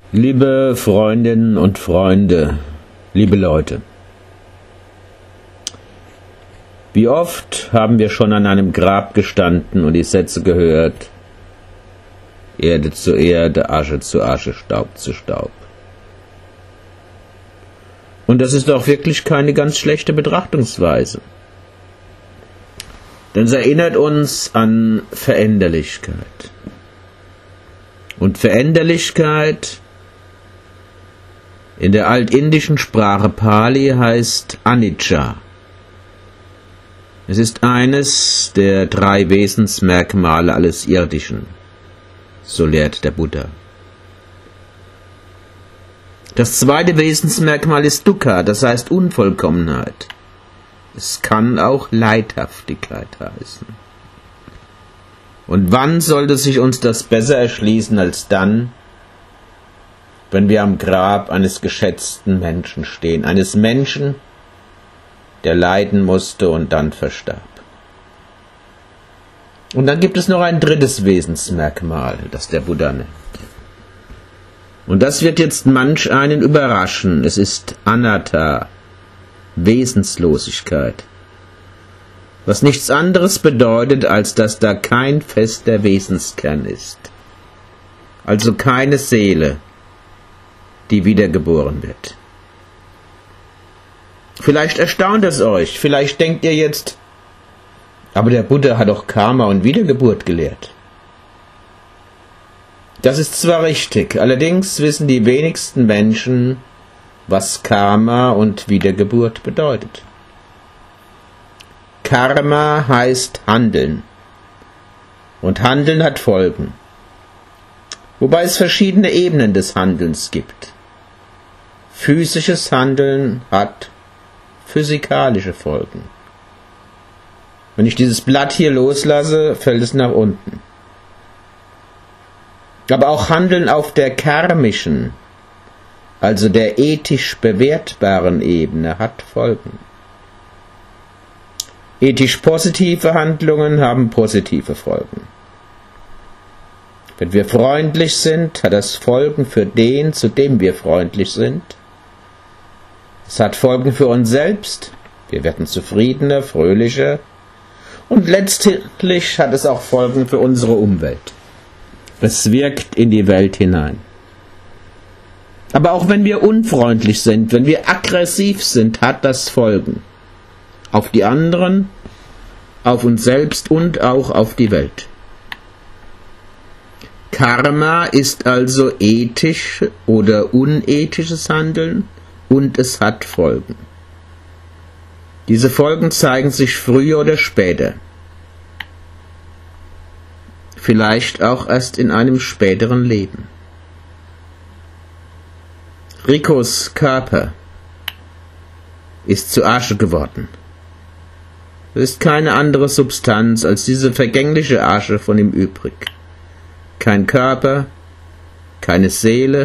Liebe Freundinnen und Freunde, liebe Leute, wie oft haben wir schon an einem Grab gestanden und die Sätze gehört: Erde zu Erde, Asche zu Asche, Staub zu Staub. Und das ist auch wirklich keine ganz schlechte Betrachtungsweise. Denn es erinnert uns an Veränderlichkeit. Und Veränderlichkeit in der altindischen Sprache Pali heißt Anicca. Es ist eines der 3 Wesensmerkmale alles Irdischen, so lehrt der Buddha. Das zweite Wesensmerkmal ist Dukkha, das heißt Unvollkommenheit. Es kann auch Leidhaftigkeit heißen. Und wann sollte sich uns das besser erschließen als dann, wenn wir am Grab eines geschätzten Menschen stehen, eines Menschen, der leiden musste und dann verstarb. Und dann gibt es noch ein drittes Wesensmerkmal, das der Buddha nennt. Und das wird jetzt manch einen überraschen. Es ist Anatta, Wesenslosigkeit. Was nichts anderes bedeutet, als dass da kein fester Wesenskern ist. Also keine Seele, die wiedergeboren wird. Vielleicht erstaunt es euch, vielleicht denkt ihr jetzt, aber der Buddha hat doch Karma und Wiedergeburt gelehrt. Das ist zwar richtig, allerdings wissen die wenigsten Menschen, was Karma und Wiedergeburt bedeutet. Karma heißt Handeln. Und Handeln hat Folgen. Wobei es verschiedene Ebenen des Handelns gibt. Physisches Handeln hat physikalische Folgen. Wenn ich dieses Blatt hier loslasse, fällt es nach unten. Aber auch Handeln auf der karmischen, also der ethisch bewertbaren Ebene, hat Folgen. Ethisch positive Handlungen haben positive Folgen. Wenn wir freundlich sind, hat das Folgen für den, zu dem wir freundlich sind. Es hat Folgen für uns selbst. Wir werden zufriedener, fröhlicher. Und letztlich hat es auch Folgen für unsere Umwelt. Es wirkt in die Welt hinein. Aber auch wenn wir unfreundlich sind, wenn wir aggressiv sind, hat das Folgen. Auf die anderen, auf uns selbst und auch auf die Welt. Karma ist also ethisch oder unethisches Handeln und es hat Folgen. Diese Folgen zeigen sich früher oder später. Vielleicht auch erst in einem späteren Leben. Ricos Körper ist zu Asche geworden. Es ist keine andere Substanz als diese vergängliche Asche von ihm übrig. Kein Körper, keine Seele,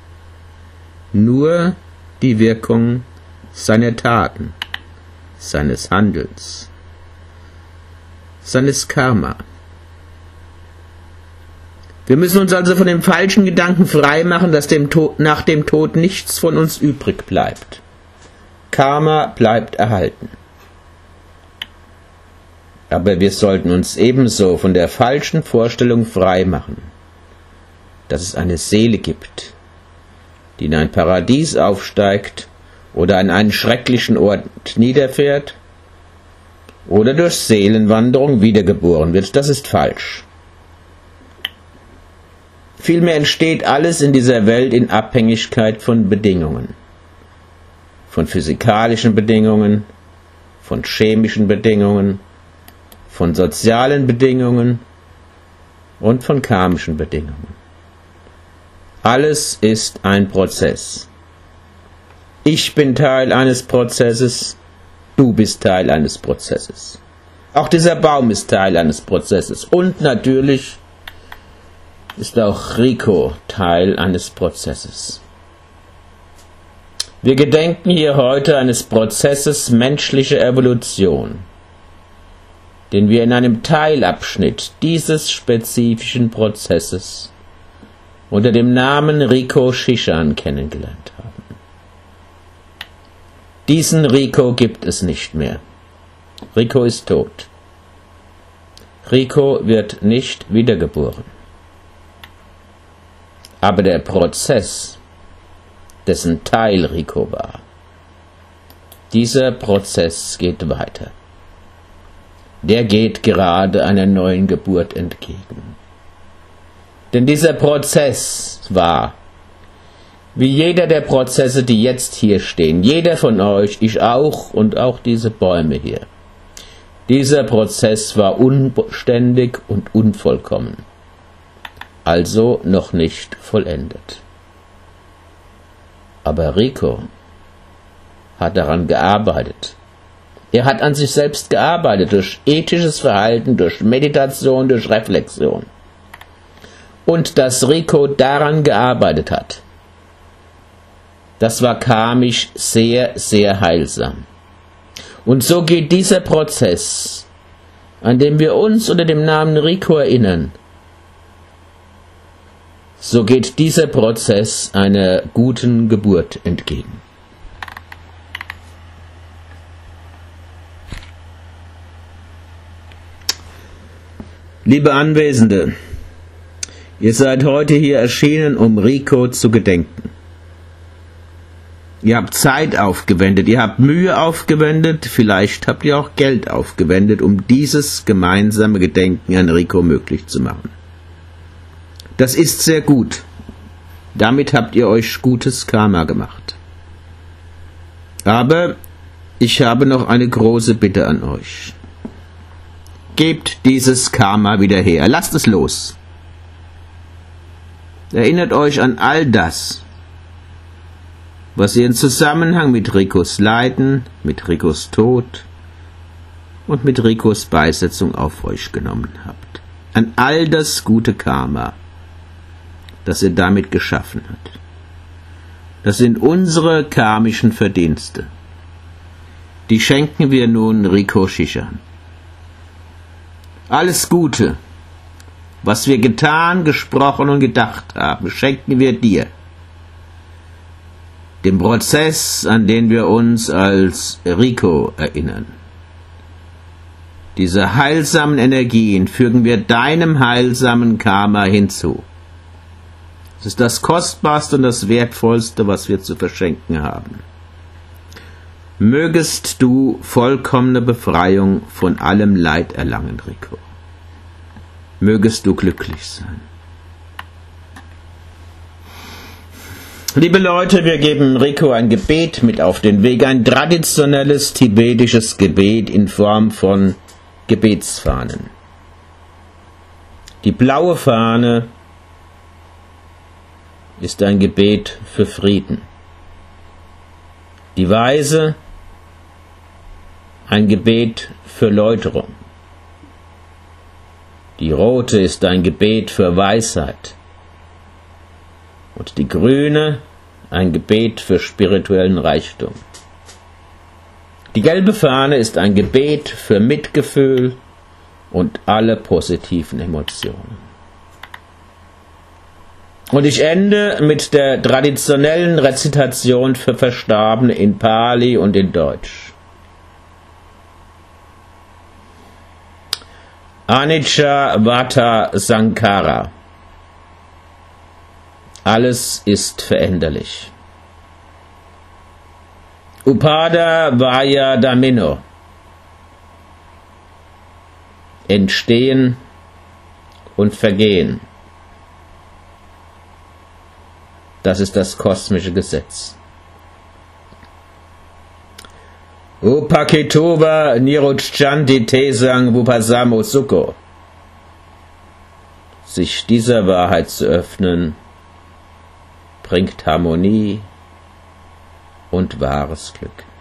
nur die Wirkung seiner Taten, seines Handelns, seines Karma. Wir müssen uns also von dem falschen Gedanken freimachen, dass nach dem Tod nichts von uns übrig bleibt. Karma bleibt erhalten. Aber wir sollten uns ebenso von der falschen Vorstellung freimachen, dass es eine Seele gibt, die in ein Paradies aufsteigt oder an einen schrecklichen Ort niederfährt oder durch Seelenwanderung wiedergeboren wird. Das ist falsch. Vielmehr entsteht alles in dieser Welt in Abhängigkeit von Bedingungen. Von physikalischen Bedingungen, von chemischen Bedingungen, von sozialen Bedingungen und von karmischen Bedingungen. Alles ist ein Prozess. Ich bin Teil eines Prozesses, du bist Teil eines Prozesses. Auch dieser Baum ist Teil eines Prozesses und natürlich ist auch Rico Teil eines Prozesses. Wir gedenken hier heute eines Prozesses menschlicher Evolution, den wir in einem Teilabschnitt dieses spezifischen Prozesses unter dem Namen Rico Schichan kennengelernt haben. Diesen Rico gibt es nicht mehr. Rico ist tot. Rico wird nicht wiedergeboren. Aber der Prozess, dessen Teil Rico war, dieser Prozess geht weiter. Der geht gerade einer neuen Geburt entgegen. Denn dieser Prozess war, wie jeder der Prozesse, die jetzt hier stehen, jeder von euch, ich auch und auch diese Bäume hier, dieser Prozess war unständig und unvollkommen, also noch nicht vollendet. Aber Rico hat daran gearbeitet. Er hat an sich selbst gearbeitet, durch ethisches Verhalten, durch Meditation, durch Reflexion. Und dass Rico daran gearbeitet hat, das war karmisch sehr, sehr heilsam. Und so geht dieser Prozess, an dem wir uns unter dem Namen Rico erinnern, so geht dieser Prozess einer guten Geburt entgegen. Liebe Anwesende, ihr seid heute hier erschienen, um Rico zu gedenken. Ihr habt Zeit aufgewendet, ihr habt Mühe aufgewendet, vielleicht habt ihr auch Geld aufgewendet, um dieses gemeinsame Gedenken an Rico möglich zu machen. Das ist sehr gut. Damit habt ihr euch gutes Karma gemacht. Aber ich habe noch eine große Bitte an euch. Gebt dieses Karma wieder her. Lasst es los. Erinnert euch an all das, was ihr in Zusammenhang mit Ricos Leiden, mit Ricos Tod und mit Ricos Beisetzung auf euch genommen habt. An all das gute Karma, das er damit geschaffen hat. Das sind unsere karmischen Verdienste. Die schenken wir nun Rico Schichan. Alles Gute, was wir getan, gesprochen und gedacht haben, schenken wir dir. Dem Prozess, an den wir uns als Rico erinnern. Diese heilsamen Energien fügen wir deinem heilsamen Karma hinzu. Es ist das Kostbarste und das Wertvollste, was wir zu verschenken haben. Mögest du vollkommene Befreiung von allem Leid erlangen, Rico. Mögest du glücklich sein. Liebe Leute, wir geben Rico ein Gebet mit auf den Weg, ein traditionelles tibetisches Gebet in Form von Gebetsfahnen. Die blaue Fahne ist ein Gebet für Frieden. Die weiße ein Gebet für Läuterung. Die rote ist ein Gebet für Weisheit. Und die grüne ein Gebet für spirituellen Reichtum. Die gelbe Fahne ist ein Gebet für Mitgefühl und alle positiven Emotionen. Und ich ende mit der traditionellen Rezitation für Verstorbene in Pali und in Deutsch. Anicca Vata Sankhara. Alles ist veränderlich. Upada Vaya Damino. Entstehen und Vergehen. Das ist das kosmische Gesetz. Upaketova Nirucchanti Tesang Vupasamo Sukho. Sich dieser Wahrheit zu öffnen, bringt Harmonie und wahres Glück.